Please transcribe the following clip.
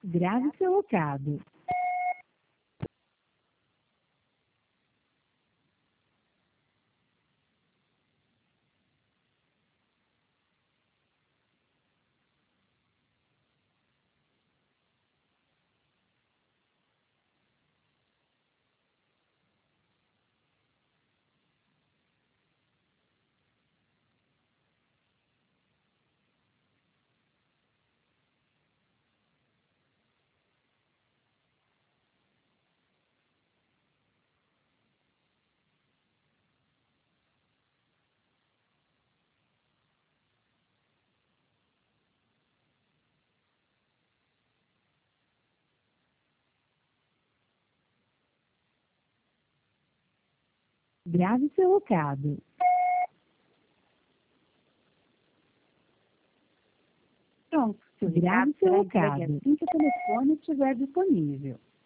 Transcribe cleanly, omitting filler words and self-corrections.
Grave seu recado. Grave seu recado. Pronto, seu Grave recado seu será entregue recado. assim que o telefone estiver disponível.